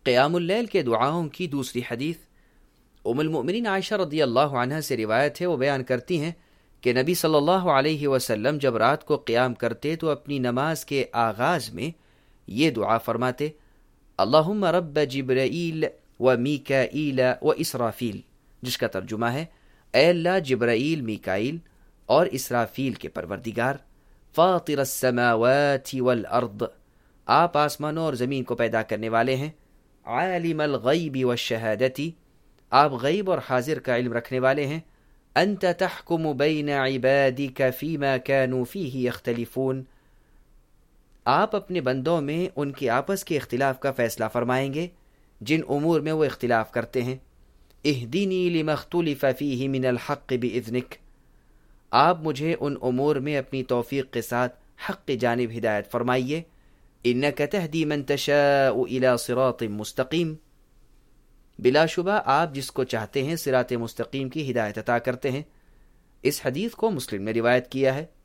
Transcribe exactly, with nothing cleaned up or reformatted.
قیام اللیل کے دعاؤں کی دوسری حدیث ام المؤمنین عائشہ رضی اللہ عنہا سے روایت ہے، وہ بیان کرتی ہیں کہ نبی صلی اللہ علیہ وسلم جب رات کو قیام کرتے تو اپنی نماز کے آغاز میں یہ دعا فرماتے: اللہم رب جبرائیل و میکائیل و اسرافیل، جس کا ترجمہ ہے اے اللہ جبرائیل، میکائیل اور اسرافیل کے پروردگار، فاطر السماوات والارض، آپ آسمانوں اور زمین کو پیدا کرنے والے ہیں، عالم الغیب والشہادتی، آپ غیب اور حاضر کا علم رکھنے والے ہیں، انت تحکم بین عبادک فیما کانوا فیہ یختلفون، آپ اپنے بندوں میں ان کے آپس کے اختلاف کا فیصلہ فرمائیں گے جن امور میں وہ اختلاف کرتے ہیں، اہدنی لما اختلف فیہ من الحق باذنک، آپ مجھے ان امور میں اپنی توفیق کے ساتھ حق کی جانب ہدایت فرمائیے، انک تہدی من تشاء الی صراط مستقیم، بلا شبہ آپ جس کو چاہتے ہیں صراط مستقیم کی ہدایت عطا کرتے ہیں۔ اس حدیث کو مسلم نے روایت کیا ہے۔